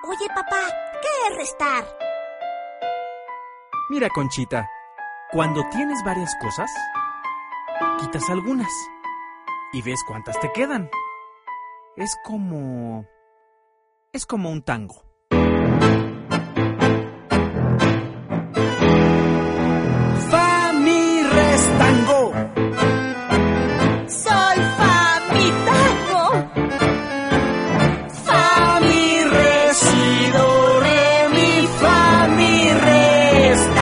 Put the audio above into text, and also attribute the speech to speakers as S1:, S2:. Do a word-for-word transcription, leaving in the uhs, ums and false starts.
S1: Oye, papá, ¿qué es restar?
S2: Mira, Conchita, cuando tienes varias cosas, quitas algunas y ves cuántas te quedan. Es como... es como un tango.